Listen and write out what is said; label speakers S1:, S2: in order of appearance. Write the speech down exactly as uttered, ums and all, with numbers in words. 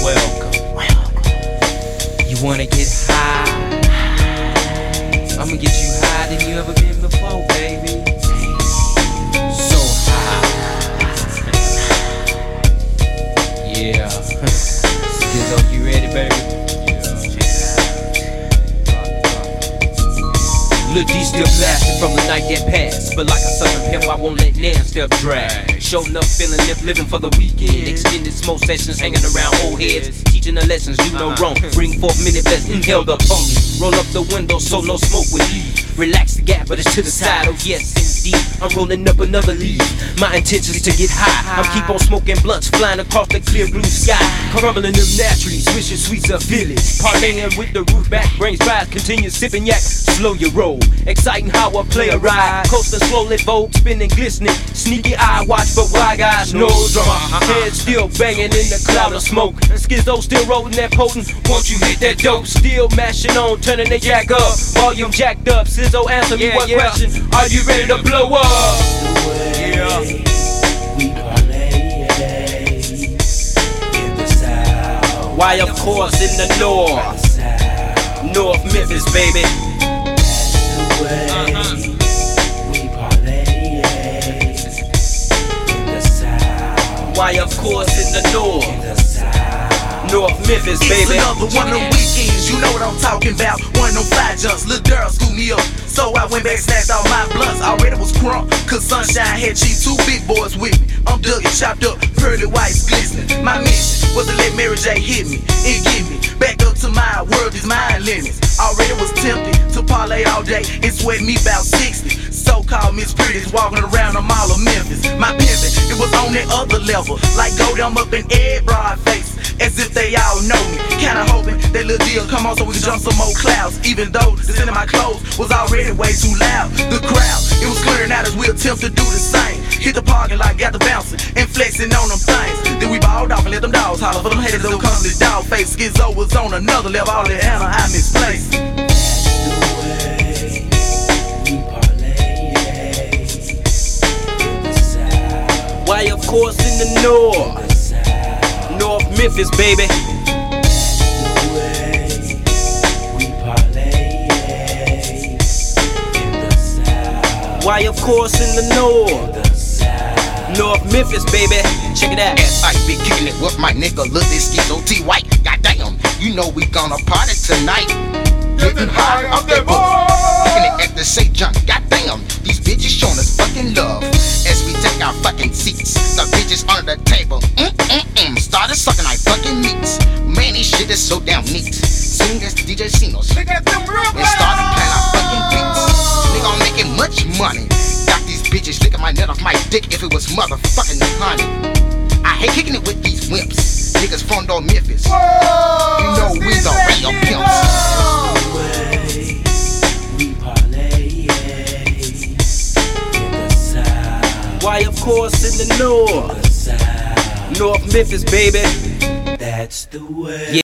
S1: welcome. Welcome. You wanna get high? I'ma get you higher than you ever been before, baby. So high. Yeah. Skizzo, you ready, baby? Lil D still blasting from the night that passed, but like a southern pimp, I won't let nan step drag. Showing up, feeling live, living for the weekend. Extended smoke sessions, hanging around old heads, teaching the lessons you know wrong. Bring forth minute best inhaled up on me. Roll up the window so no smoke with you. Relax the gap, but it's to the side. Oh yes, indeed, I'm rolling up another leaf. My intention is to get high. I'm keep on smoking blunts, flying across the clear blue sky, crumbling them naturally, swishing sweets of village. Parlaying with the roof back, brains rise, continue sipping yak. Slow your roll, exciting how I play a ride. Coasting slowly, Vogue spinning, glistening. Sneaky eye watch for why guys no drama. Head still banging in the cloud of smoke. Skizzo still rolling that potent. Won't you hit that dope? Still mashing on, turning the yak up. Volume jacked up. Skizzo, answer me yeah, one yeah. question. Are you ready to blow up? Yeah.
S2: We parlay in the south.
S1: Why, of course, in the north. North Memphis, baby.
S2: That's the way. Uh-huh. We parlay in the south.
S1: Why, of course, in the north.
S2: In the south.
S1: North Memphis, baby.
S3: It's another one of them weekends, you know what I'm talking about. One of them fly jumps, little girl scooped me up. So I went back, snatched all my blunts. Already was crunk, cause Sunshine had cheap, two big boys with me. I'm dug and chopped up, pearly whites glistening. My mission was to let Mary J hit me and get me back up to my world is mind limits. Already was tempted to parlay all day and sweat me about sixty. So-called Miss Pretty's walking around the mall of Memphis. My pimpin', it was on that other level, like go them up in every broad face, as if they all know me. Kinda hoping that little deal come on so we can jump some more clouds. Even though the scent of my clothes was already way too loud. The crowd, it was clearing out as we attempt to do the same. Hit the parking lot, got the bouncing and flexing on them things. Then we balled off and let them dogs holler for them haters that come to the dog face. Skizzo was on another level, all that Anna I misplaced.
S1: Why, of course, in the north. North Memphis, baby. Why, of course, in the north. North Memphis, baby. Check it out.
S4: As I be kicking it with my nigga, look this Skizzo T White. Goddamn, you know we gonna party tonight. Getting high off that book. Kicking it at the Saint John. Goddamn, these bitches showing us fucking love as we take our fucking seats. The bitches under the table, mm-mm-mm, started sucking our fucking meats. Man, this shit is so damn neat. Soon as D J Sinos, they started playing our fucking beats. Nigga, I'm making much money. Got these bitches licking my nut off my dick if it was motherfucking honey. I hate kicking it with these wimps. Niggas from North Memphis. You know we the real pimps.
S1: Why, of course, in the north. North Memphis, baby.
S2: That's the way.